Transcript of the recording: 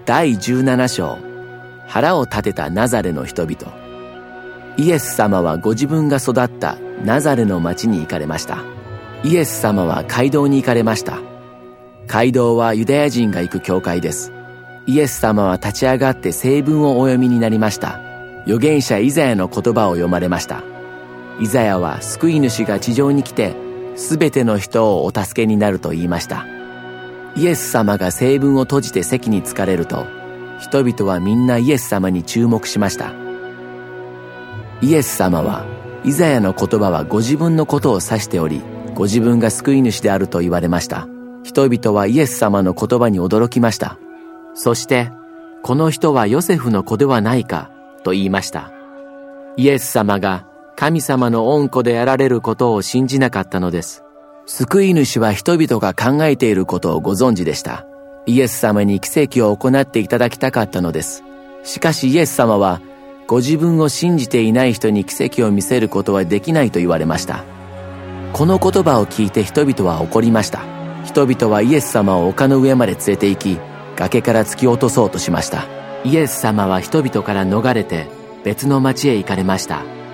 第17章、腹を立てたナザレの人々。イエス様はご自分が育ったナザレの町に行かれました。イエス様は街道に行かれました。街道はユダヤ人が行く教会です。イエス様は立ち上がって聖文をお読みになりました。預言者イザヤの言葉を読まれました。イザヤは救い主が地上に来て、すべての人をお助けになると言いました。イエス様が聖文を閉じて席に着かれると、人々はみんなイエス様に注目しました。イエス様は、イザヤの言葉はご自分のことを指しており、ご自分が救い主であると言われました。人々はイエス様の言葉に驚きました。そして、この人はヨセフの子ではないか、と言いました。イエス様が神様の御子であられることを信じなかったのです。救い主は人々が考えていることをご存知でした。イエス様に奇跡を行っていただきたかったのです。しかしイエス様は、ご自分を信じていない人に奇跡を見せることはできないと言われました。この言葉を聞いて人々は怒りました。人々はイエス様を丘の上まで連れて行き、崖から突き落とそうとしました。イエス様は人々から逃れて別の町へ行かれました。